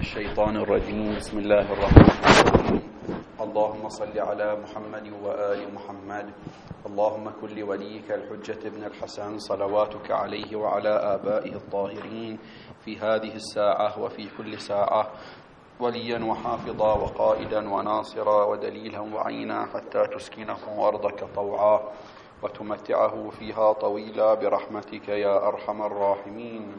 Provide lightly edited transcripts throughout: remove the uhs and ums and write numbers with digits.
الشيطان الرجيم. بسم الله الرحمن الرحيم. اللهم صل على محمد وآل محمد. اللهم كن لوليك الحجة ابن الحسن صلواتك عليه وعلى آبائه الطاهرين في هذه الساعة وفي كل ساعة وليا وحافظا وقائدا وناصرا ودليلا وعينا حتى تسكنه أرضك طوعا وتمتعه فيها طويلا برحمتك يا أرحم الراحمين.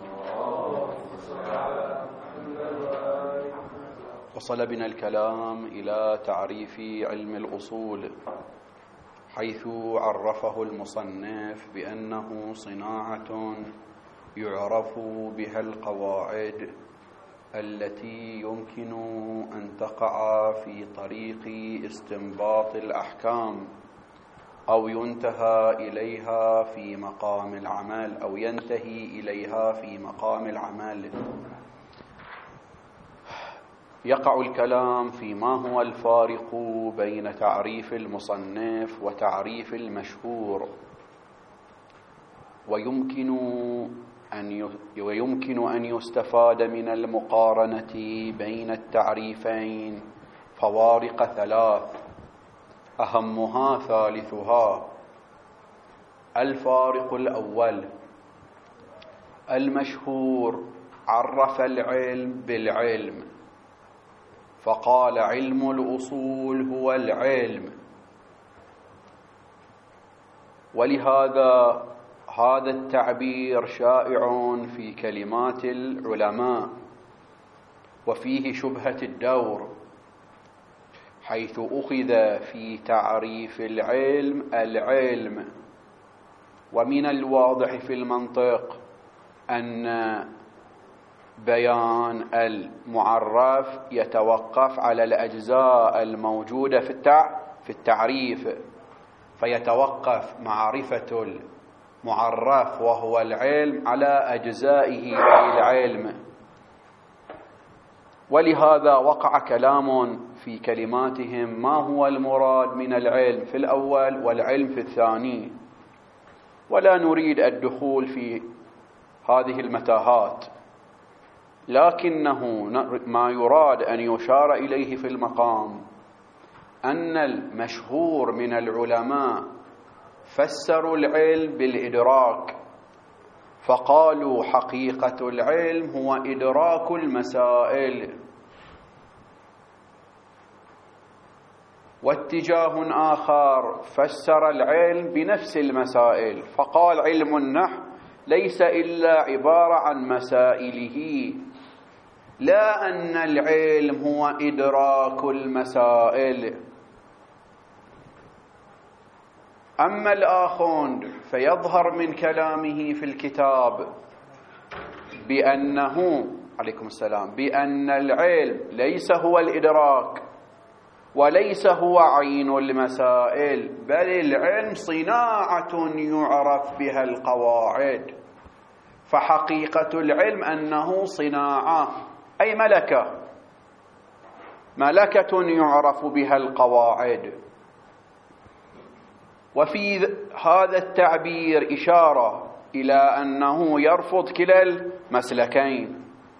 وصل بنا الكلام إلى تعريف علم الأصول، حيث عرفه المصنف بأنه صناعة يعرف بها القواعد التي يمكن أن تقع في طريق استنباط الأحكام أو ينتهى إليها في مقام العمل أو ينتهي إليها في مقام العمل. يقع الكلام فيما هو الفارق بين تعريف المصنف وتعريف المشهور، ويمكن أن يستفاد من المقارنة بين التعريفين فوارق ثلاث، أهمها ثالثها. الفارق الأول: المشهور عرف العلم بالعلم فقال علم الأصول هو العلم، ولهذا هذا التعبير شائع في كلمات العلماء وفيه شبهة الدور، حيث أخذ في تعريف العلم، ومن الواضح في المنطق أن بيان المعرف يتوقف على الأجزاء الموجودة في التعريف، فيتوقف معرفة المعرف وهو العلم على أجزائه أي العلم. ولهذا وقع كلام في كلماتهم ما هو المراد من العلم في الأول والعلم في الثاني، ولا نريد الدخول في هذه المتاهات، لكنه ما يراد أن يشار إليه في المقام أن المشهور من العلماء فسروا العلم بالإدراك، فقالوا حقيقة العلم هو إدراك المسائل. واتجاه آخر فسر العلم بنفس المسائل، فقال علم النحو ليس إلا عبارة عن مسائله، لا أن العلم هو إدراك المسائل. أما الآخر فيظهر من كلامه في الكتاب بأنه عليكم السلام بأن العلم ليس هو الإدراك وليس هو عين المسائل، بل العلم صناعة يعرف بها القواعد، فحقيقة العلم أنه صناعة أي ملكة يعرف بها القواعد. وفي هذا التعبير إشارة إلى أنه يرفض كلا المسلكين،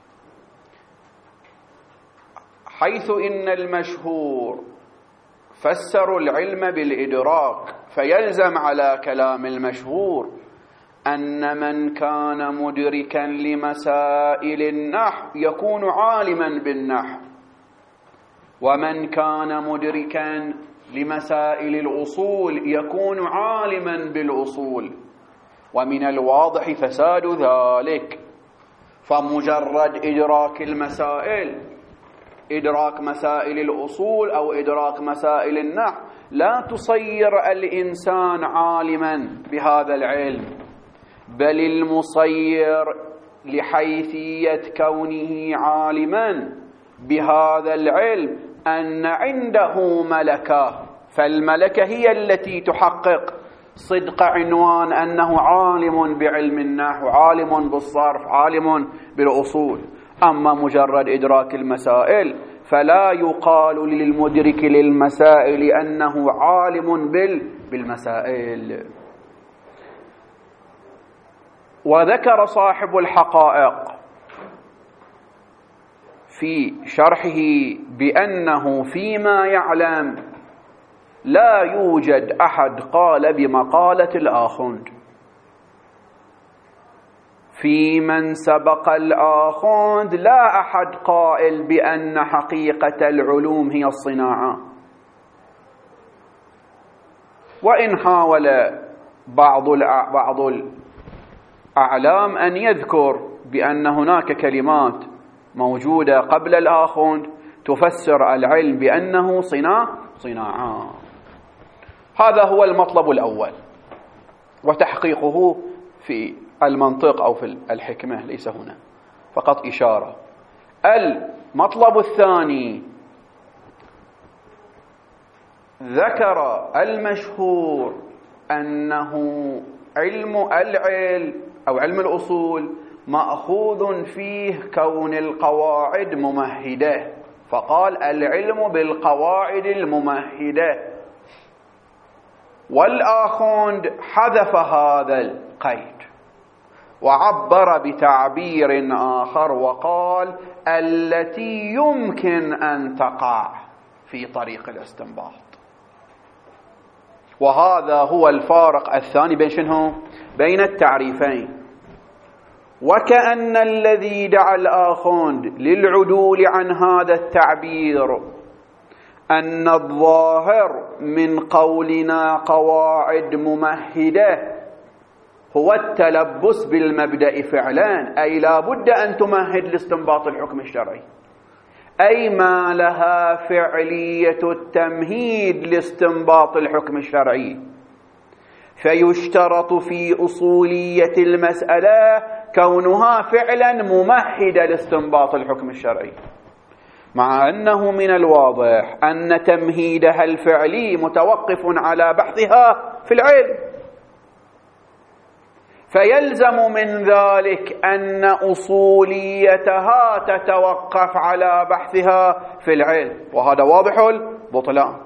حيث إن المشهور فسروا العلم بالإدراك، فيلزم على كلام المشهور أن من كان مدركا لمسائل النحو يكون عالما بالنحو، ومن كان مدركا لمسائل الأصول يكون عالما بالأصول، ومن الواضح فساد ذلك. فمجرد إدراك المسائل، إدراك مسائل الأصول أو إدراك مسائل النحو، لا تصير الإنسان عالما بهذا العلم، بل المصير لحيثية كونه عالما بهذا العلم أن عنده ملكة، فالملكة هي التي تحقق صدق عنوان أنه عالم بعلم النحو، عالم بالصرف، عالم بالأصول. أما مجرد إدراك المسائل فلا يقال للمدرك للمسائل أنه عالم بالمسائل. وذكر صاحب الحقائق في شرحه بأنه فيما يعلم لا يوجد أحد قال بمقالة الآخوند، في من سبق الآخوند لا أحد قائل بأن حقيقة العلوم هي الصناعة. وإن حاول بعض الأعلام أن يذكر بأن هناك كلمات موجودة قبل الآخوند تفسر العلم بأنه صناعة. هذا هو المطلب الأول، وتحقيقه في المنطق أو في الحكمة ليس هنا، فقط إشارة. المطلب الثاني، ذكر المشهور أنه علم العلم أو علم الأصول مأخوذ فيه كون القواعد ممهدة، فقال العلم بالقواعد الممهدة، والآخوند حذف هذا القيد وعبر بتعبير آخر وقال التي يمكن أن تقع في طريق الاستنباط. وهذا هو الفارق الثاني بين شنو؟ بين التعريفين. وكأن الذي دعا الآخوند للعدول عن هذا التعبير أن الظاهر من قولنا قواعد ممهدة هو التلبس بالمبدأ فعلا، أي لا بد أن تمهد لاستنباط الحكم الشرعي، أي ما لها فعلية التمهيد لاستنباط الحكم الشرعي، فيشترط في أصولية المسألة كونها فعلا ممهدة لاستنباط الحكم الشرعي، مع أنه من الواضح أن تمهيدها الفعلي متوقف على بحثها في العلم، فيلزم من ذلك أن أصوليتها تتوقف على بحثها في العلم، وهذا واضح البطلان.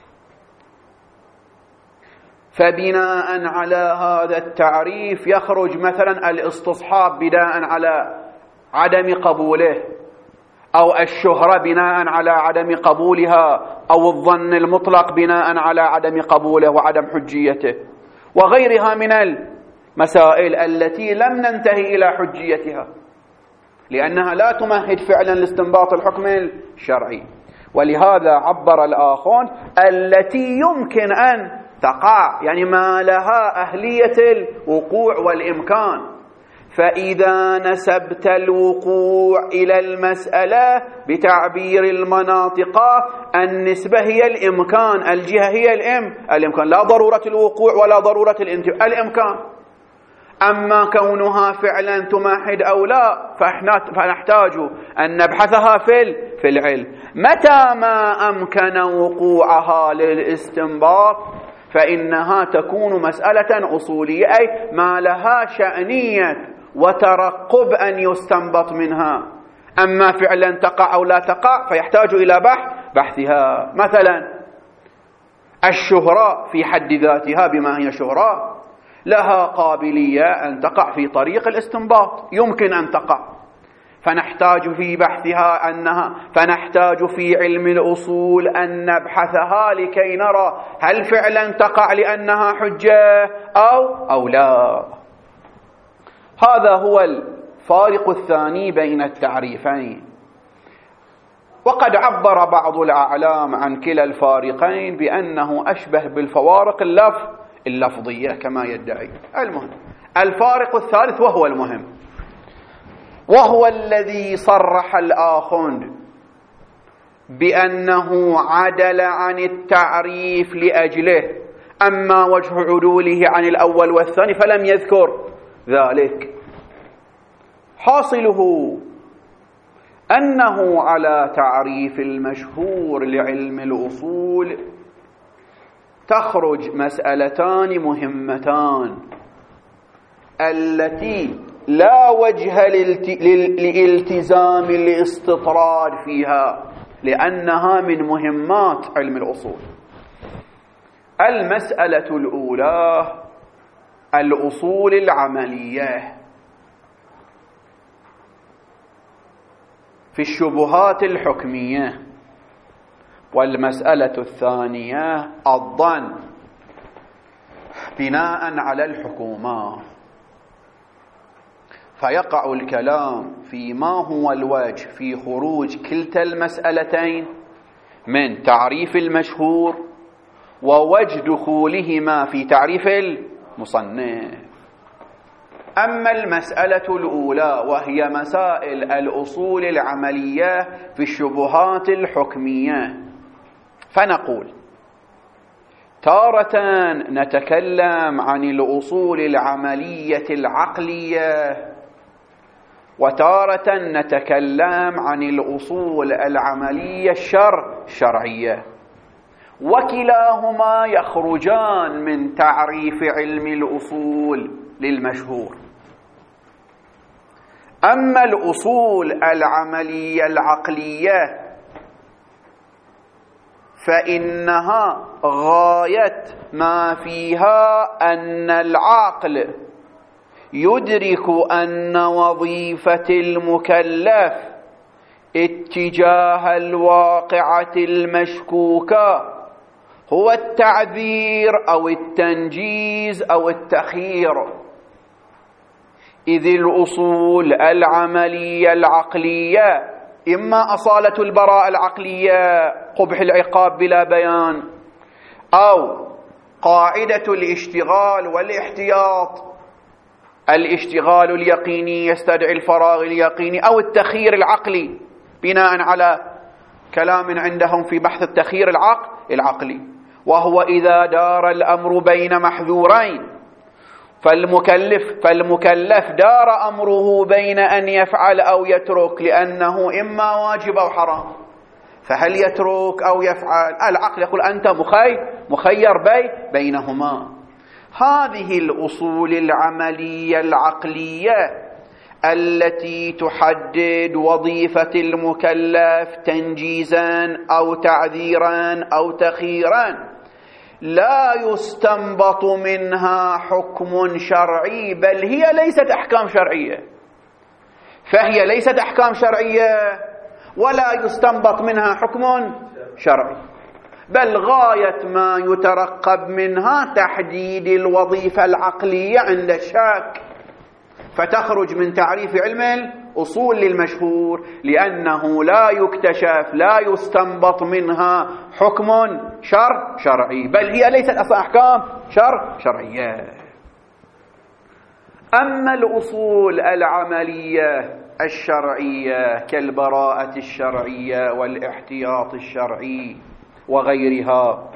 فبناء على هذا التعريف يخرج مثلا الاستصحاب بناء على عدم قبوله، أو الشهرة بناء على عدم قبولها، أو الظن المطلق بناء على عدم قبوله وعدم حجيته، وغيرها من المسائل التي لم ننتهي إلى حجيتها لأنها لا تمهد فعلا لاستنباط الحكم الشرعي. ولهذا عبر الآخوند التي يمكن أن تقع، يعني ما لها أهلية الوقوع والإمكان. فإذا نسبت الوقوع إلى المسألة بتعبير المناطق، النسبة هي الإمكان، الجهة هي الإمكان، لا ضرورة الوقوع ولا ضرورة الإمكان. أما كونها فعلا تمهد أو لا فنحتاج أن نبحثها في العلم. متى ما أمكن وقوعها للاستنباط فإنها تكون مسألة أصولية، أي ما لها شأنية وترقب أن يستنبط منها. أما فعلا تقع أو لا تقع فيحتاج إلى بحثها. مثلا الشهرة في حد ذاتها بما هي شهرة لها قابلية أن تقع في طريق الاستنباط، يمكن أن تقع، فنحتاج في بحثها فنحتاج في علم الأصول أن نبحثها لكي نرى هل فعلا تقع لأنها حجة أو لا. هذا هو الفارق الثاني بين التعريفين. وقد عبر بعض الأعلام عن كلا الفارقين بأنه أشبه بالفوارق اللفظية كما يدعي. المهم الفارق الثالث وهو المهم، وهو الذي صرح الآخوند بأنه عدل عن التعريف لأجله، أما وجه عدوله عن الأول والثاني فلم يذكر ذلك. حاصله أنه على تعريف المشهور لعلم الأصول تخرج مسألتان مهمتان التي لا وجه لالتزام الاستطراد فيها لأنها من مهمات علم الأصول. المسألة الأولى الأصول العملية. في الشبهات الحكمية. والمسألة الثانية الظن بناء على الحكومة. فيقع الكلام فيما هو الوجه في خروج كلتا المسألتين من تعريف المشهور ووجه دخولهما في تعريف المصنف. أما المسألة الأولى وهي مسائل الأصول العملية في الشبهات الحكمية، فنقول تارة نتكلم عن الأصول العملية العقلية، وتارة نتكلم عن الأصول العملية الشرعية، وكلاهما يخرجان من تعريف علم الأصول للمشهور. أما الأصول العملية العقلية فإنها غاية ما فيها أن العقل يدرك أن وظيفة المكلف اتجاه الواقعة المشكوكة هو التعذير أو التنجيز أو التخيير، إذ الأصول العملية العقلية إما أصالة البراءة العقلية قبح العقاب بلا بيان، أو قاعدة الاشتغال والاحتياط، الاشتغال اليقيني يستدعي الفراغ اليقيني، أو التخيير العقلي بناء على كلام عندهم في بحث التخيير العقلي، وهو إذا دار الأمر بين محذورين فالمكلف دار أمره بين أن يفعل أو يترك، لأنه إما واجب أو حرام، فهل يترك أو يفعل؟ العقل يقول أنت مخير بينهما. هذه الأصول العملية العقلية التي تحدد وظيفة المكلف تنجيزا أو تعذيرا أو تخييرا لا يستنبط منها حكم شرعي، بل هي ليست أحكام شرعية، فهي ليست أحكام شرعية ولا يستنبط منها حكم شرعي، بل غاية ما يترقب منها تحديد الوظيفة العقلية عند الشك، فتخرج من تعريف علم الأصول للمشهور، لأنه لا يكتشف لا يستنبط منها حكم شرعي، بل هي ليست أصلا أحكام شرعية. أما الأصول العملية الشرعية كالبراءة الشرعية والاحتياط الشرعي وغيرها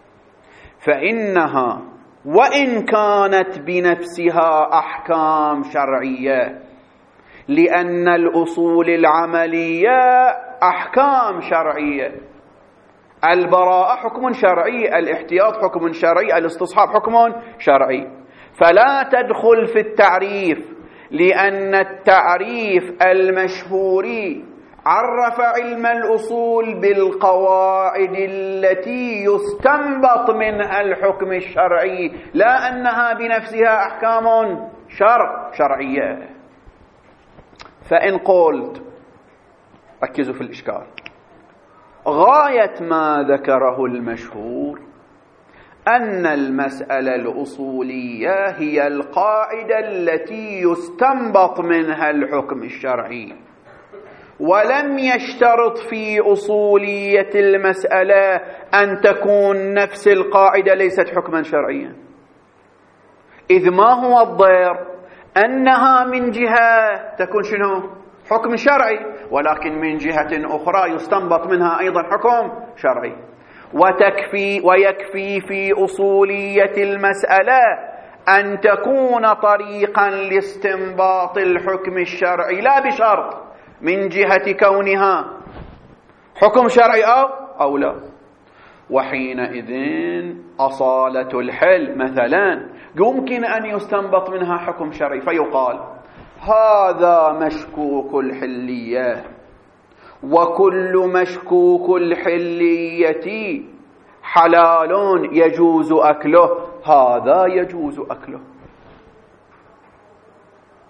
فإنها وإن كانت بنفسها أحكام شرعية، لأن الأصول العملية أحكام شرعية، البراءة حكم شرعي، الاحتياط حكم شرعي، الاستصحاب حكم شرعي، فلا تدخل في التعريف، لأن التعريف المشهوري عرف علم الأصول بالقواعد التي يستنبط منها الحكم الشرعي، لا أنها بنفسها أحكام شرعية. فإن قلت، ركزوا في الإشكال، غاية ما ذكره المشهور أن المسألة الأصولية هي القاعدة التي يستنبط منها الحكم الشرعي، ولم يشترط في أصولية المسألة أن تكون نفس القاعدة ليست حكما شرعيا، إذ ما هو الضير؟ أنها من جهة تكون شنو؟ حكم شرعي، ولكن من جهة أخرى يستنبط منها أيضا حكم شرعي، ويكفي في أصولية المسألة أن تكون طريقا لاستنباط الحكم الشرعي، لا بشرط من جهة كونها حكم شرعي أو لا. وحينئذ أصالة الحل مثلا يمكن أن يستنبط منها حكم شرعي، فيقال هذا مشكوك الحلية، وكل مشكوك الحلية حلال يجوز أكله، هذا يجوز أكله.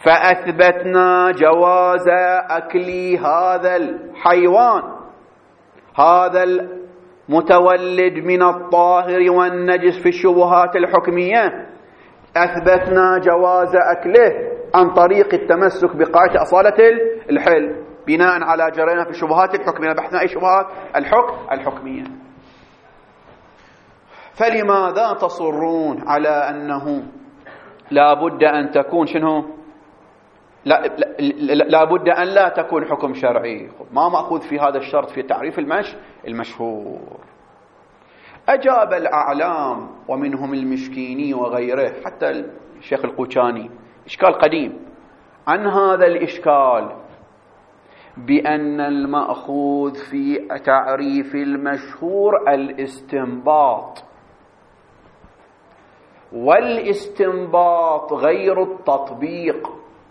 فأثبتنا جواز أكل هذا الحيوان، هذا المتولد من الطاهر والنجس في الشبهات الحكمية، أثبتنا جواز أكله عن طريق التمسك بقاعدة أصالة الحل بناء على جرينا في الشبهات الحكمية، بحثنا أي شبهات الحكمية. فلماذا تصرون على أنه لا بد أن تكون لا بد أن لا تكون حكم شرعي؟ ما مأخوذ في هذا الشرط في تعريف المشهور؟ أجاب الأعلام ومنهم المشكيني وغيره حتى الشيخ القوشاني إشكال قديم عن هذا الإشكال بأن المأخوذ في تعريف المشهور الاستنباط، والاستنباط غير التطبيق،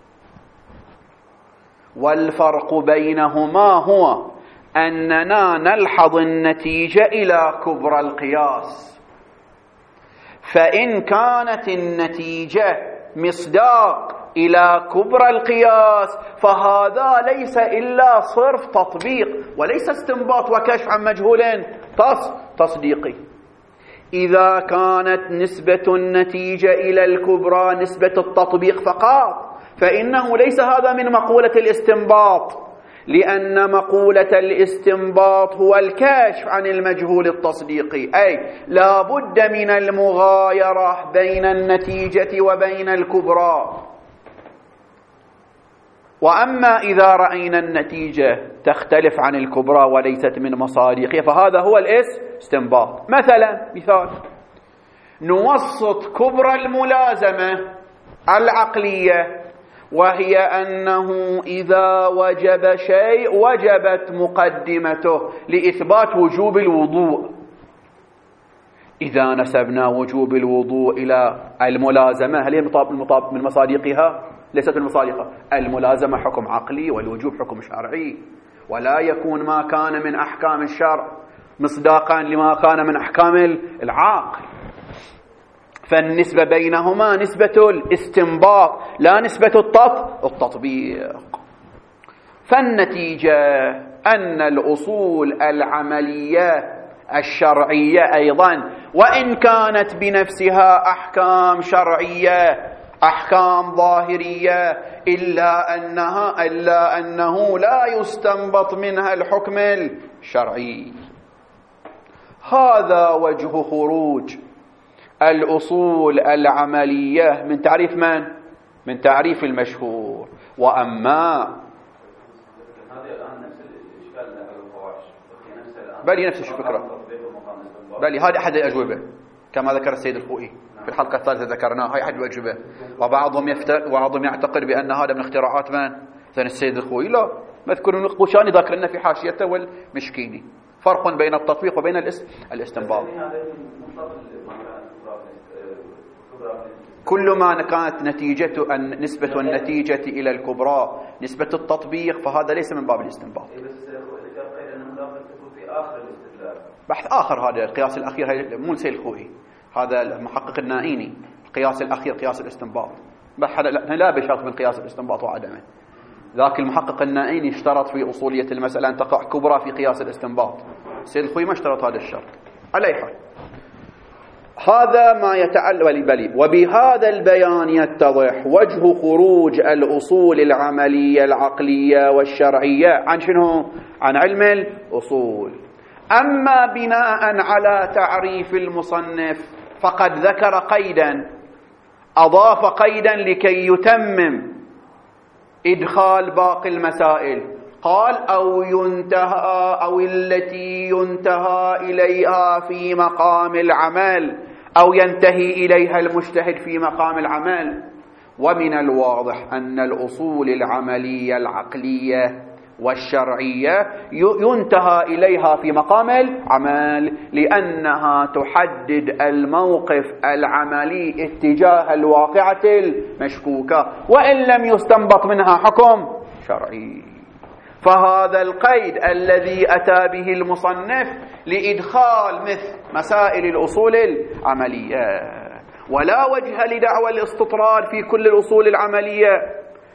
والفرق بينهما هو أننا نلحظ النتيجة إلى كبرى القياس، فإن كانت النتيجة مصداق إلى كبرى القياس فهذا ليس إلا صرف تطبيق وليس استنباط وكشف عن مجهول تصديقي. إذا كانت نسبة النتيجة إلى الكبرى نسبة التطبيق فقط فإنه ليس هذا من مقولة الاستنباط، لأن مقولة الاستنباط هو الكشف عن المجهول التصديقي، أي لا بد من المغايرة بين النتيجة وبين الكبرى. وأما إذا رأينا النتيجة تختلف عن الكبرى وليست من مصادقها فهذا هو الاستنباط. مثلا مثال، نوسط كبرى الملازمة العقلية، وهي أنه إذا وجب شيء وجبت مقدمته لإثبات وجوب الوضوء. إذا نسبنا وجوب الوضوء إلى الملازمة هل هي من مصادقها؟ ليست من مصادقها. الملازمة حكم عقلي والوجوب حكم شرعي، ولا يكون ما كان من أحكام الشرع مصداقا لما كان من أحكام العقل. فالنسبة بينهما نسبة الاستنباط لا نسبة التطبيق. فالنتيجة أن الأصول العملية الشرعية أيضا وإن كانت بنفسها أحكام شرعية أحكام ظاهرية إلا أنه لا يستنبط منها الحكم الشرعي. هذا وجه خروج الأصول العملية من تعريف من تعريف المشهور. وأما هذه الآن نفس الإشكال على الفواحش، بل نفس الفكرة، بل هذه أحد الأجوبة كما ذكر السيد الخوئي في الحلقة الثالثة ذكرناها، هاي أحد الأجوبة. وبعضهم يعتقد بأن هذا من اختراعات السيد الخوئي. لا، مذكور القوشاني ذاكر لنا في حاشيته والمشكيني فرق بين التطبيق وبين الاستنباط. كل ما كانت نتيجة نسبة النتيجة إلى الكبرى نسبة التطبيق فهذا ليس من باب الاستنباط. بحث آخر هذا القياس الأخير، مو السيد الخوئي، هذا المحقق النائيني، القياس الأخير قياس الاستنباط. لا بشرط من قياس الاستنباط وعدمه. ذاك المحقق النائيني اشترط في أصولية المسألة أن تقع كبرى في قياس الاستنباط. السيد الخوئي ما اشترط هذا الشرط. على أي حال هذا ما يتعلق بلي. وبهذا البيان يتضح وجه خروج الأصول العملية العقلية والشرعية عن شنو؟ عن علم الأصول. أما بناء على تعريف المصنف فقد ذكر قيدا، أضاف قيدا لكي يتمم إدخال باقي المسائل. قال أو ينتهى أو التي ينتهى إليها في مقام العمل، أو ينتهي إليها المجتهد في مقام العمل. ومن الواضح أن الأصول العملية العقلية والشرعية ينتهى إليها في مقام العمل، لأنها تحدد الموقف العملي اتجاه الواقعة المشكوكة وإن لم يستنبط منها حكم شرعي. فهذا القيد الذي أتى به المصنف لإدخال مثل مسائل الأصول العملية، ولا وجه لدعوى الاستطراد في كل الأصول العملية،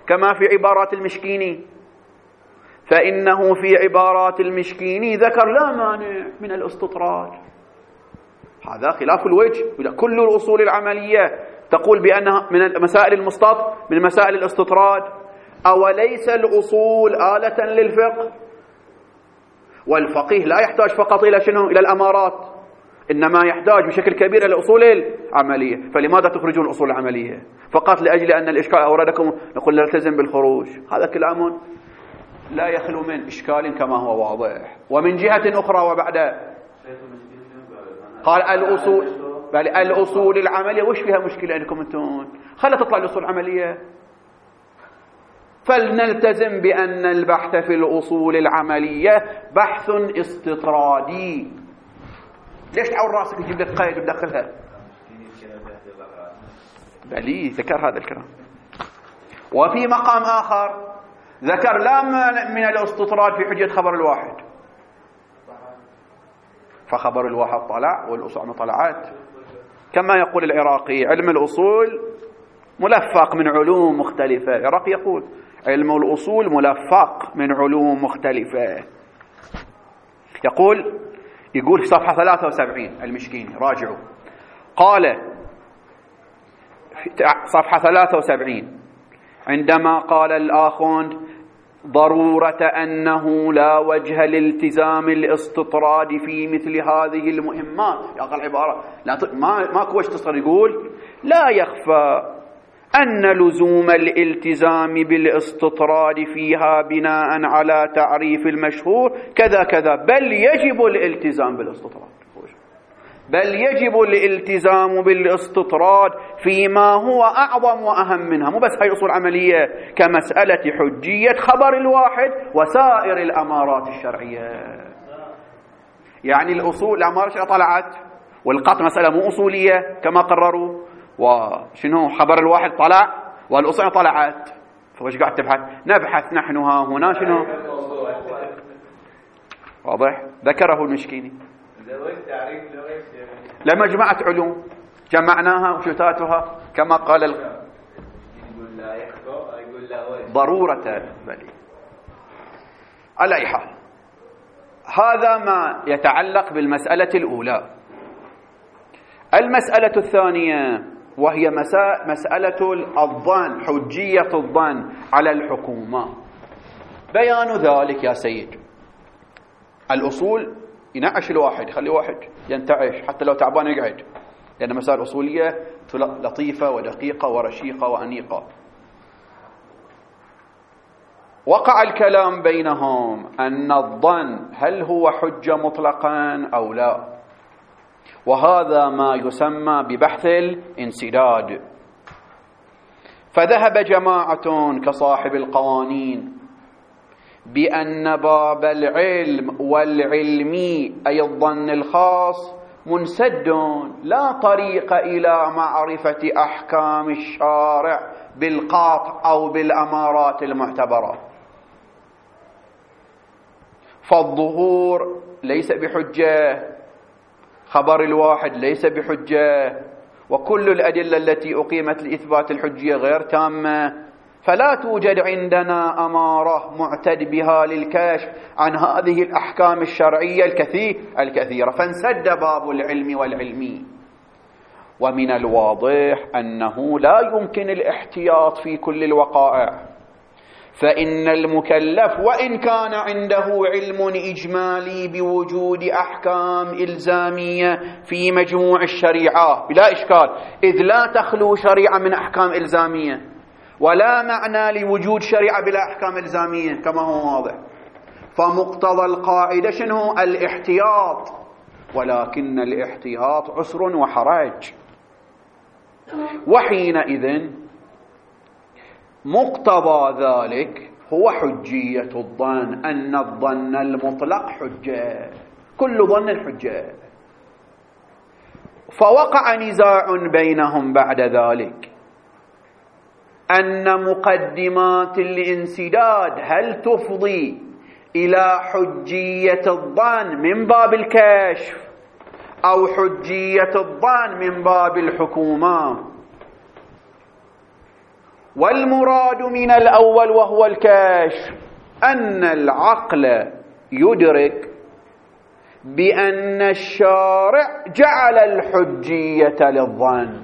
كما في عبارات المشكيني، فإنه في عبارات المشكيني ذكر لا مانع من الاستطراد. هذا خلاف الوجه. كل الأصول العملية تقول بأنها من مسائل المستطرد، من مسائل الاستطراد. أوليس الأصول آلة للفقه؟ والفقيه لا يحتاج فقط إلى شنو؟ إلى الأمارات، إنما يحتاج بشكل كبير إلى الأصول العملية. فلماذا تخرجون الأصول العملية؟ فقط لأجل أن الإشكال أوردكم نقول نلتزم بالخروج. هذا كلام لا يخلو من إشكال كما هو واضح. ومن جهة أخرى وبعد قال الأصول العملية وش فيها مشكلة عندكم أنتم؟ خلها تطلع الأصول العملية. فلنلتزم بأن البحث في الأصول العملية بحث استطرادي. ليش تعور راسك تجيب لك قيد وتدخلها؟ بلي ذكر هذا الكلام. وفي مقام آخر ذكر لا من الاستطراد في حجية خبر الواحد، فخبر الواحد طلع والأصول ما طلعت. كما يقول العراقي علم الأصول ملفق من علوم مختلفة. العراقي يقول علم الأصول ملفق من علوم مختلفة. يقول في صفحة 73 المشكيني، راجعوا، قال في صفحة 73 عندما قال الآخوند ضرورة أنه لا وجه لالتزام الاستطراد في مثل هذه المهمات. يقول العبارة ماكو وجه تصدر، يقول لا يخفى أن لزوم الالتزام بالاستطراد فيها بناء على تعريف المشهور كذا كذا، بل يجب الالتزام بالاستطراد، بل يجب الالتزام بالاستطراد فيما هو أعظم وأهم منها. مو بس هاي أصول عملية، كمسألة حجية خبر الواحد وسائر الأمارات الشرعية. يعني الأصول الأمارات الشرعية طلعت، والقطع مسألة مو أصولية كما قرروا، وشنو خبر الواحد طلع والأصول طلعت. فوش قاعد تبحث؟ نبحث نحن ها هنا شنو؟ واضح؟ ذكره المشكيني. لمجموعة علوم جمعناها وشتاتها كما قال ضرورة بلي. على أي حال، هذا ما يتعلق بالمسألة الأولى. المسألة الثانية وهي مسألة الظن، حجية الظن على الحكومة. بيان ذلك يا سيد، الأصول ينعش الواحد، يخلي واحد ينتعش حتى لو تعبان يقعد، لأن مسائل أصولية لطيفة ودقيقة ورشيقة وأنيقة. وقع الكلام بينهم أن الظن هل هو حجة مطلقا أو لا، وهذا ما يسمى ببحث الانسداد. فذهب جماعة كصاحب القوانين بأن باب العلم والعلمي أي الظن الخاص منسد، لا طريق إلى معرفة أحكام الشارع بالقاطع أو بالأمارات المعتبرة. فالظهور ليس بحجة، خبر الواحد ليس بحجة، وكل الأدلة التي أقيمت لإثبات الحجية غير تامة، فلا توجد عندنا أمارة معتد بها للكشف عن هذه الأحكام الشرعية الكثيرة. فانسد باب العلم والعلمي. ومن الواضح أنه لا يمكن الاحتياط في كل الوقائع، فإن المكلف وإن كان عنده علم إجمالي بوجود أحكام إلزامية في مجموع الشريعة بلا إشكال، إذ لا تخلو شريعة من أحكام إلزامية، ولا معنى لوجود شريعة بلا أحكام إلزامية كما هو واضح. فمقتضى القاعدة شنو؟ الاحتياط، ولكن الاحتياط عسر وحرج. وحينئذ مقتضى ذلك هو حجية الظن، أن الظن المطلق حجة، كل ظن حجة. فوقع نزاع بينهم بعد ذلك أن مقدمات الانسداد هل تفضي إلى حجية الظن من باب الكشف أو حجية الظن من باب الحكومة. والمراد من الأول وهو الكشف أن العقل يدرك بأن الشارع جعل الحجية للظن،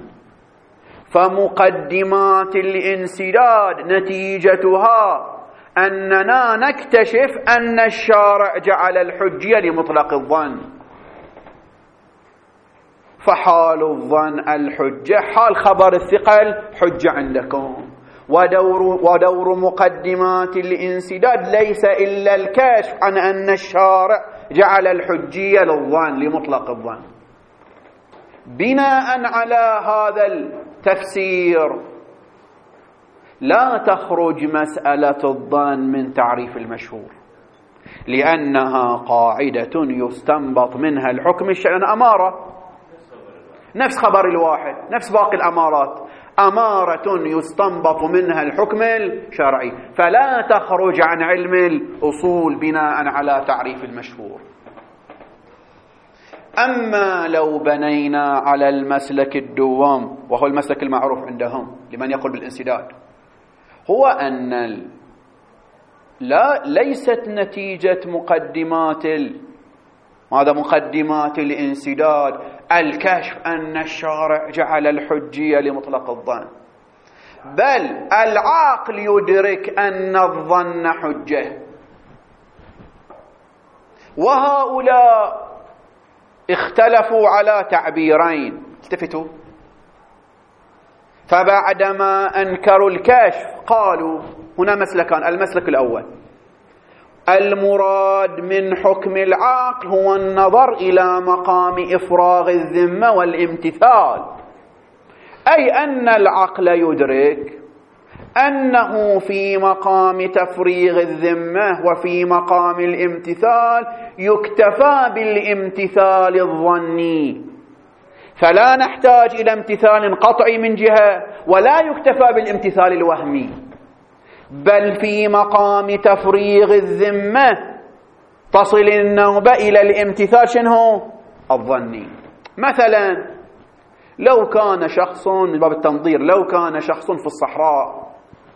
فمقدمات الانسداد نتيجتها أننا نكتشف أن الشارع جعل الحجية لمطلق الظن، فحال الظن الحجة، حال خبر الثقل حجة عندكم، ودور مقدمات الانسداد ليس إلا الكشف عن أن الشارع جعل الحجية للظن لمطلق الظن. بناء على هذا التفسير لا تخرج مسألة الظن من تعريف المشهور، لأنها قاعدة يستنبط منها الحكم الشرعي. أمارة نفس خبر الواحد، نفس باقي الأمارات، أمارة يستنبط منها الحكم الشرعي، فلا تخرج عن علم الأصول بناء على تعريف المشهور. أما لو بنينا على المسلك الدوام، وهو المسلك المعروف عندهم لمن يقول بالانسداد، هو أن ليست نتيجة مقدمات الانسداد الكشف أن الشارع جعل الحجية لمطلق الظن، بل العقل يدرك أن الظن حجة. وهؤلاء اختلفوا على تعبيرين، التفتوا، فبعدما أنكروا الكشف قالوا هنا مسلكان. المسلك الأول: المراد من حكم العقل هو النظر إلى مقام إفراغ الذمة والامتثال، أي أن العقل يدرك أنه في مقام تفريغ الذمة وفي مقام الامتثال يكتفى بالامتثال الظني، فلا نحتاج إلى امتثال قطعي من جهة، ولا يكتفى بالامتثال الوهمي، بل في مقام تفريغ الذمة تصل النوبة إلى الامتثال شنو؟ الظني. مثلا لو كان شخص، من باب التنظير، لو كان شخص في الصحراء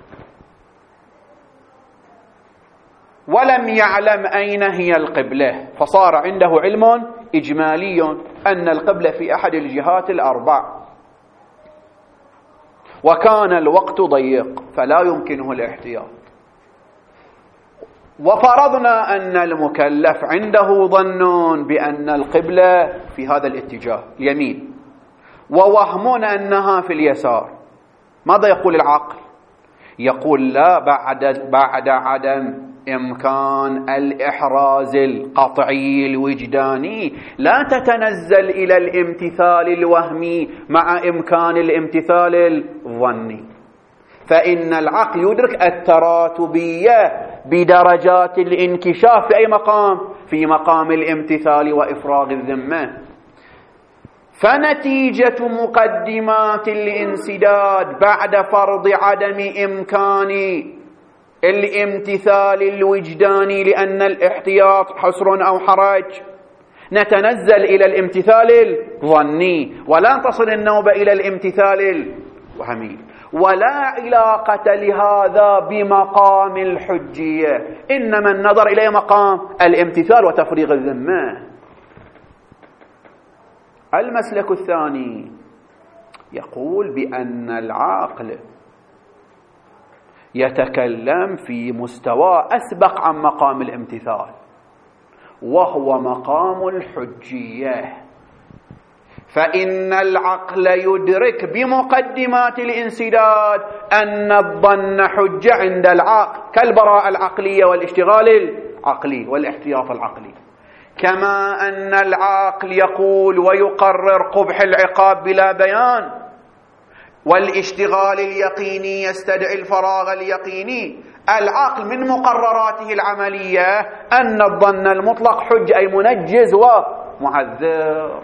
ولم يعلم أين هي القبلة، فصار عنده علم إجمالي أن القبلة في أحد الجهات الأربع، وكان الوقت ضيق فلا يمكنه الاحتياط، وفرضنا أن المكلف عنده ظن بأن القبلة في هذا الاتجاه اليمين، ووهم أنها في اليسار، ماذا يقول العقل؟ يقول لا، بعد عدم إمكان الإحراز القطعي الوجداني لا تتنزل إلى الامتثال الوهمي مع إمكان الامتثال الظني، فإن العقل يدرك التراتبية بدرجات الانكشاف في أي مقام؟ في مقام الامتثال وإفراغ الذمة. فنتيجة مقدمات الانسداد بعد فرض عدم إمكان الامتثال الوجداني لأن الاحتياط حصر أو حرج، نتنزل إلى الامتثال الظني، ولا تصل النوبة إلى الامتثال الوهمي، ولا علاقة لهذا بمقام الحجية، إنما النظر إلى مقام الامتثال وتفريغ الذمة. المسلك الثاني يقول بأن العقل يتكلم في مستوى أسبق عن مقام الامتثال، وهو مقام الحجية، فإن العقل يدرك بمقدمات الانسداد أن الظن حجة عند العقل، كالبراءة العقلية والاشتغال العقلي والاحتياط العقلي، كما أن العقل يقول ويقرر قبح العقاب بلا بيان، والاشتغال اليقيني يستدعي الفراغ اليقيني. العقل من مقرراته العملية أن الظن المطلق حج، أي منجز ومعذر.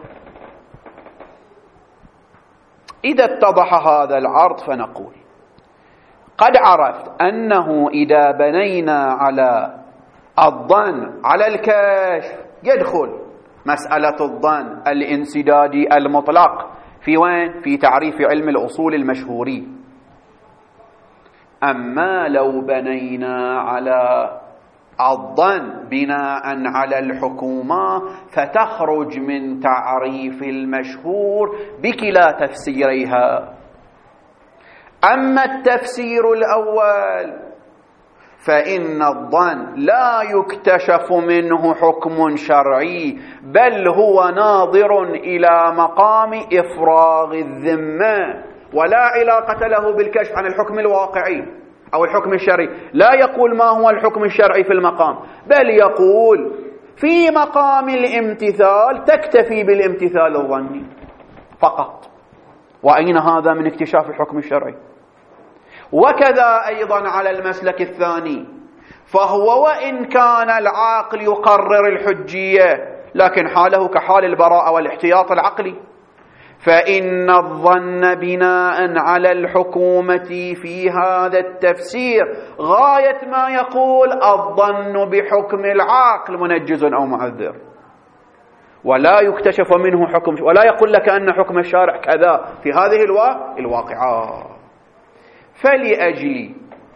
إذا اتضح هذا العرض فنقول قد عرفت أنه إذا بنينا على الظن على الكشف يدخل مسألة الظن الانسدادي المطلق في وين؟ في تعريف علم الأصول المشهوري. أما لو بنينا على الظن بناء على الحكومة فتخرج من تعريف المشهور بكلا تفسيريها. أما التفسير الأول فإن الظن لا يكتشف منه حكم شرعي، بل هو ناظر إلى مقام إفراغ الذمة، ولا علاقة له بالكشف عن الحكم الواقعي أو الحكم الشرعي. لا يقول ما هو الحكم الشرعي في المقام، بل يقول في مقام الامتثال تكتفي بالامتثال الظني فقط. وأين هذا من اكتشاف الحكم الشرعي؟ وكذا أيضا على المسلك الثاني، فهو وإن كان العاقل يقرر الحجية لكن حاله كحال البراءة والاحتياط العقلي، فإن الظن بناء على الحكومة في هذا التفسير غاية ما يقول الظن بحكم العقل منجز أو معذر، ولا يكتشف منه حكم، ولا يقول لك أن حكم الشارع كذا في هذه الواقعات. فلأجل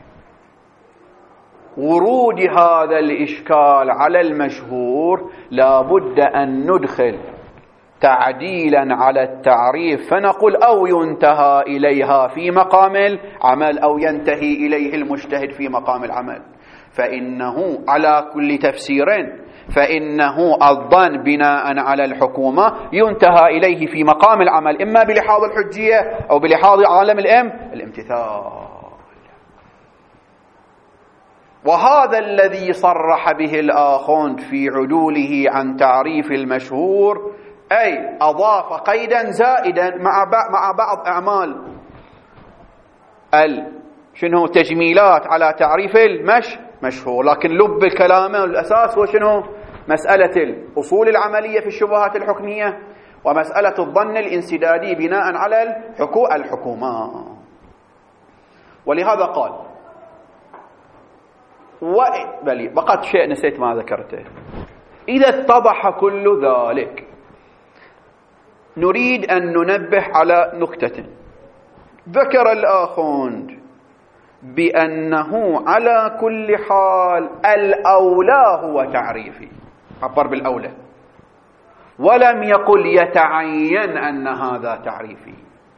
ورود هذا الإشكال على المشهور لا بد أن ندخل تعديلا على التعريف، فنقول أو ينتهى إليها في مقام العمل أو ينتهي إليه المجتهد في مقام العمل. فإنه على كل تفسير فإنه الظن بناء على الحكومة ينتهى إليه في مقام العمل، إما بلحاظ الحجية أو بلحاظ عالم الامتثال. وهذا الذي صرح به الآخوند في عدوله عن تعريف المشهور، أي أضاف قيدا زائدا مع بعض أعمال شنو تجميلات على تعريف المشهور، لكن لب كلامه الأساس هو شنو؟ مسألة الأصول العملية في الشبهات الحكمية ومسألة الظن الانسدادي بناء على الحكومة. ولهذا قال بلي بقت شيء نسيت ما ذكرته. إذا اتضح كل ذلك نريد أن ننبه على نكتة. ذكر الآخوند بأنه على كل حال الأولى هو تعريفي، عبر بالأولى، ولم يقل يتعين أن هذا تعريفي.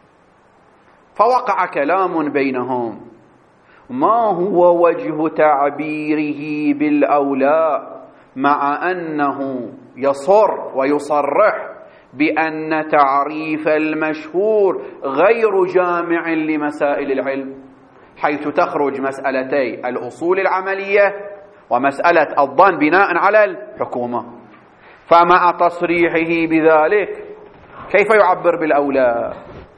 فوقع كلام بينهم ما هو وجه تعبيره بالأولى مع أنه يصر ويصرح بأن تعريف المشهور غير جامع لمسائل العلم، حيث تخرج مسألتي الأصول العملية ومسألة الظن بناء على الحكومة. فمع تصريحه بذلك كيف يعبر بالأولى؟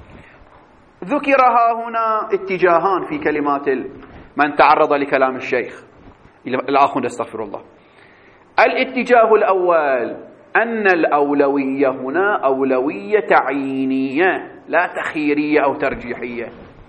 ذكرها هنا اتجاهان في كلمات من تعرض لكلام الشيخ الآخوند استغفر الله. الاتجاه الأول أن الأولوية هنا أولوية تعيينية لا تخييرية أو ترجيحية،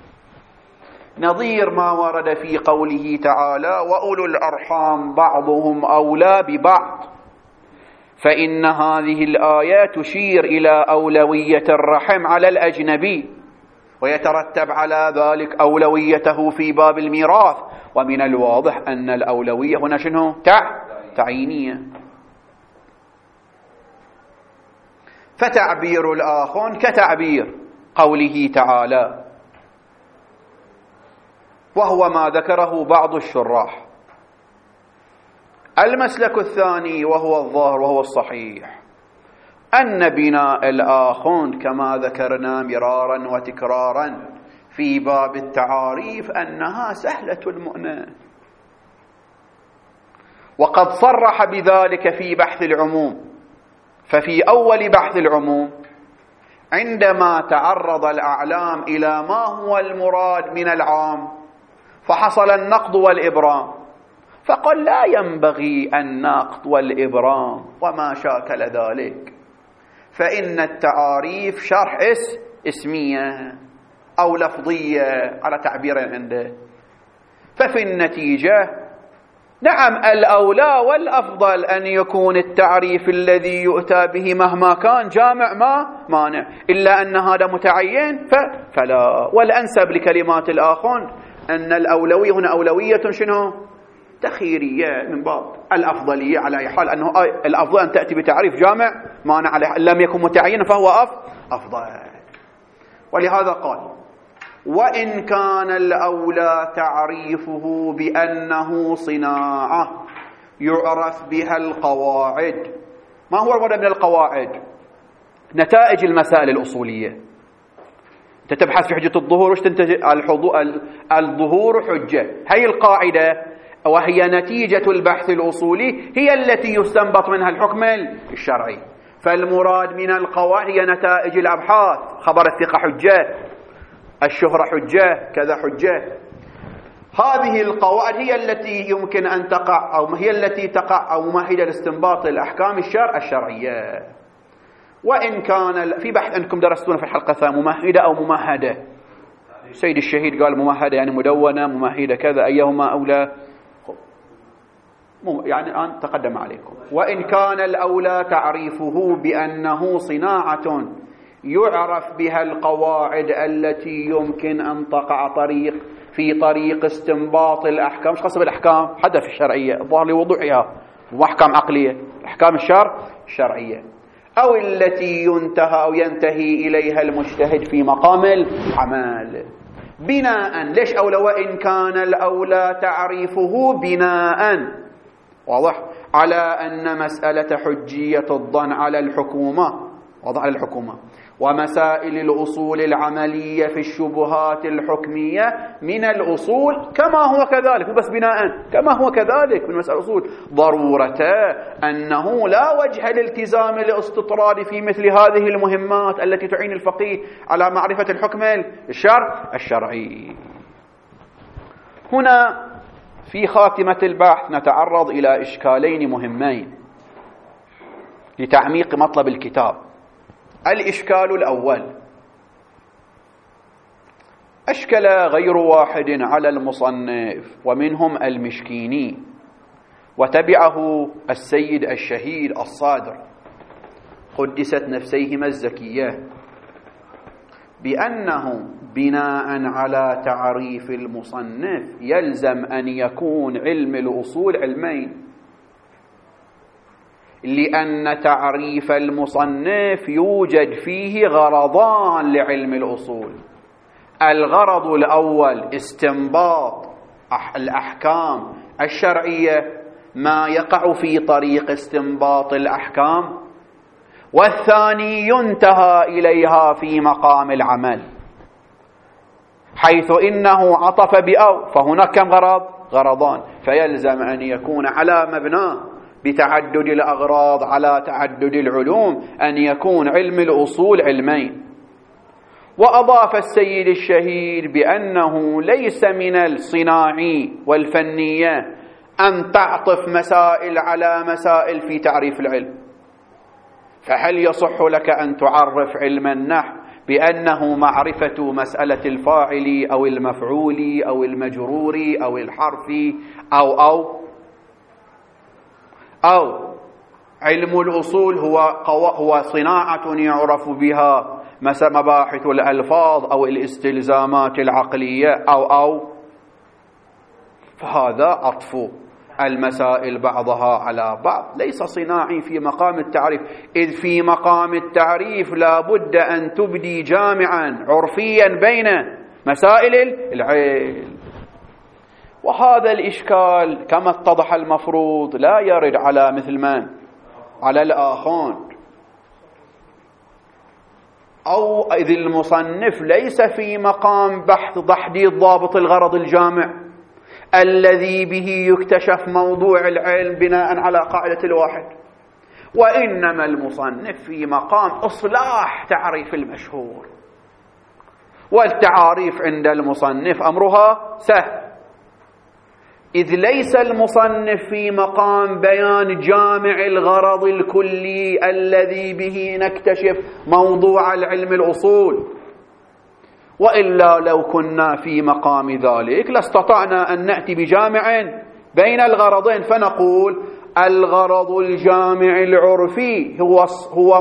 نظير ما ورد في قوله تعالى وأولو الأرحام بعضهم أولى ببعض، فإن هذه الآية تشير إلى أولوية الرحم على الأجنبي، ويترتب على ذلك أولويته في باب الميراث، ومن الواضح أن الأولوية هنا شنو؟ تعيينية. فتعبير الآخون كتعبير قوله تعالى، وهو ما ذكره بعض الشراح. المسلك الثاني وهو الظاهر وهو الصحيح أن بناء الآخوند كما ذكرنا مرارا وتكرارا في باب التعاريف أنها سهلة المؤنة، وقد صرح بذلك في بحث العموم. ففي أول بحث العموم عندما تعرض الأعلام إلى ما هو المراد من العام فحصل النقض والإبرام، فقال لا ينبغي النقض والإبرام وما شاكل ذلك، فإن التعاريف شرح اسمية أو لفظية على تعبير عنده. ففي النتيجة نعم الأولى والأفضل أن يكون التعريف الذي يؤتى به مهما كان جامع ما مانع، إلا أن هذا متعين فلا. والأنسب لكلمات الآخوند أن الأولوية هنا أولوية شنو؟ تخييرية من باب الأفضلية، على أي حال أنه الأفضل أن تأتي بتعريف جامع مانع عليه، لم يكن متعينا فهو أفضل. ولهذا قال: وإن كان الأولى تعريفه بأنه صناعة يعرف بها القواعد. ما هو المراد من القواعد؟ نتائج المسائل الأصولية. أنت تبحث في حجة الظهور، وش تنتج؟ الظهور حجة، هي القاعدة، وهي نتيجة البحث الأصولي، هي التي يستنبط منها الحكم الشرعي. فالمراد من القواعد هي نتائج الأبحاث، خبر الثقة حجة، الشهرة حجة، كذا حجة. هذه القواعد هي التي يمكن أن تقع، أو هي التي تقع أو ممهدة لاستنباط الأحكام الشرعية. وإن كان في بحث أنكم درستون في الحلقة الثانية ممهدة أو ممهدة، سيد الشهيد قال ممهدة يعني مدونة، ممهدة كذا، أيهما أولى؟ يعني الآن تقدم عليكم. وإن كان الأولى تعريفه بأنه صناعة يعرف بها القواعد التي يمكن أن تقع في طريق استنباط الأحكام. مش قصب الأحكام حدث الشرعية الظاهر لوضوحها، وأحكام عقلية، أحكام الشرعية، أو التي ينتهي إليها المجتهد في مقام العمل بناء. ليش أولى؟ وإن كان الأولى تعريفه بناء، واضح، على أن مسألة حجية الظن على الحكومة، واضح، على الحكومة، ومسائل الأصول العملية في الشبهات الحكمية من الأصول كما هو كذلك، بس بناء كما هو كذلك من مسائل الأصول، ضرورة أنه لا وجه للالتزام الاستطراد في مثل هذه المهمات التي تعين الفقيه على معرفة الحكم الشرعي. هنا في خاتمة البحث نتعرض إلى إشكالين مهمين لتعميق مطلب الكتاب. الإشكال الأول: أشكل غير واحد على المصنف ومنهم المشكيني، وتبعه السيد الشهيد الصادر قدست نفسيهما الزكية، بأنه بناء على تعريف المصنف يلزم أن يكون علم الأصول علمين، لأن تعريف المصنف يوجد فيه غرضان لعلم الأصول. الغرض الأول استنباط الأحكام الشرعية، ما يقع في طريق استنباط الأحكام، والثاني ينتهى إليها في مقام العمل، حيث إنه عطف بأو، فهناك كم غرضان، فيلزم أن يكون على مبناه بتعدد الأغراض على تعدد العلوم أن يكون علم الأصول علمين. وأضاف السيد الشهيد بأنه ليس من الصناعي والفنية أن تعطف مسائل على مسائل في تعريف العلم. فهل يصح لك أن تعرف علم النحو بأنه معرفة مسألة الفاعل أو المفعول أو المجرور أو الحرف أو علم الأصول هو صناعة يعرف بها مباحث الألفاظ أو الاستلزامات العقلية أو فهذا عطف المسائل بعضها على بعض، ليس صناعي في مقام التعريف، إذ في مقام التعريف لا بد أن تبدي جامعا عرفيا بين مسائل العلم. وهذا الإشكال كما اتضح المفروض لا يرد على مثل من؟ على الآخون، أو إذ المصنف ليس في مقام بحث تحديد ضابط الغرض الجامع الذي به يكتشف موضوع العلم بناء على قاعدة الواحد، وإنما المصنف في مقام إصلاح تعريف المشهور. والتعاريف عند المصنف أمرها سهل، إذ ليس المصنف في مقام بيان جامع الغرض الكلي الذي به نكتشف موضوع العلم الأصول، وإلا لو كنا في مقام ذلك لاستطعنا أن نأتي بجامع بين الغرضين، فنقول الغرض الجامع العرفي هو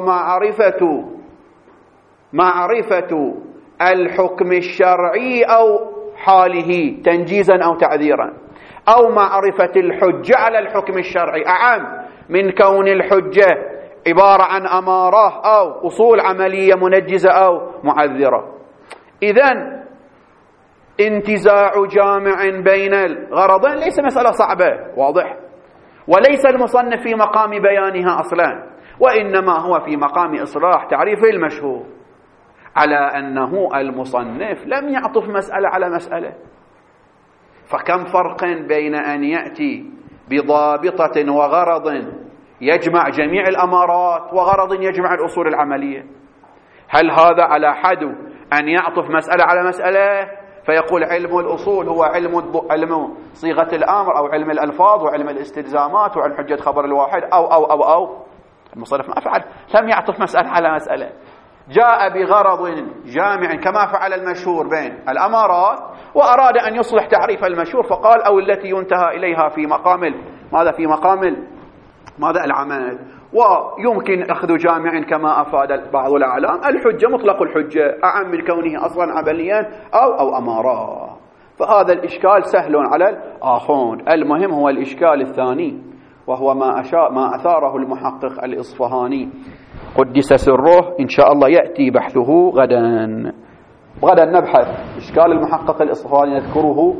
معرفة الحكم الشرعي أو حاله تنجيزا أو تعذيرا، أو معرفة الحجة على الحكم الشرعي أعم من كون الحجة عبارة عن أمارة أو أصول عملية منجزة أو معذرة. إذن انتزاع جامع بين الغرضين ليس مسألة صعبة، واضح، وليس المصنف في مقام بيانها أصلا، وإنما هو في مقام إصلاح تعريف المشهور، على أنه المصنف لم يعطف مسألة على مسألة. فكم فرق بين أن يأتي بضابطة وغرض يجمع جميع الأمارات وغرض يجمع الأصول العملية. هل هذا على حد أن يعطف مسألة على مسألة فيقول علم الأصول هو علم صيغة الأمر أو علم الألفاظ وعلم الاستلزامات وعلم حجة خبر الواحد أو المصنف ما فعل، لم يعطف مسألة على مسألة، جاء بغرض جامع كما فعل المشهور بين الأمارات، وأراد أن يصلح تعريف المشهور فقال أو التي ينتهى إليها في مقام ماذا؟ في مقام ماذا؟ العمل. ويمكن أخذ جامع كما أفاد بعض الأعلام الحجة مطلق الحجة أعم من كونه أصلا عمليا أو أمارة. فهذا الإشكال سهل على الآخرون. المهم هو الإشكال الثاني، وهو ما أثاره المحقق الإصفهاني قدس سره، إن شاء الله يأتي بحثه غدا نبحث إشكال المحقق الإصفهاني نذكره.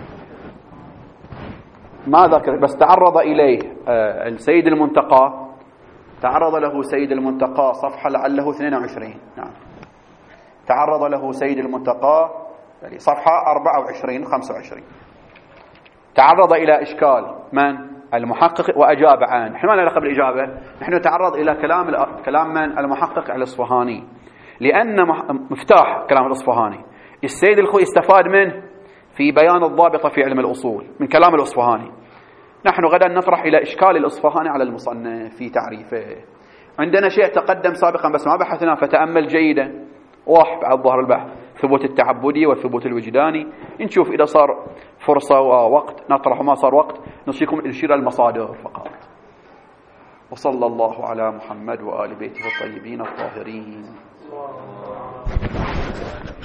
ما ذكر بس تعرض إليه السيد المنتقى، تعرض له سيد المنتقى صفحة لعله 22، نعم تعرض له سيد المنتقى صفحة 24-25، تعرض إلى إشكال من المحقق وأجاب عنه. نحن ما نلقى بالإجابة، نحن نتعرض إلى كلام من المحقق الإصفهاني، لأن مفتاح كلام الإصفهاني السيد الخوي استفاد منه في بيان الضابطة في علم الأصول من كلام الإصفهاني. نحن غدا نطرح إلى إشكال الإصفهاني على المصنف في تعريفه. عندنا شيء تقدم سابقا بس ما بحثنا، فتأمل جيدا، واحد بعد ظهر البحث ثبوت التعبدي والثبوت الوجداني. نشوف إذا صار فرصة ووقت نطرح، ما صار وقت نشيكم نشير المصادر فقط. وصلى الله على محمد وآل بيته الطيبين الطاهرين.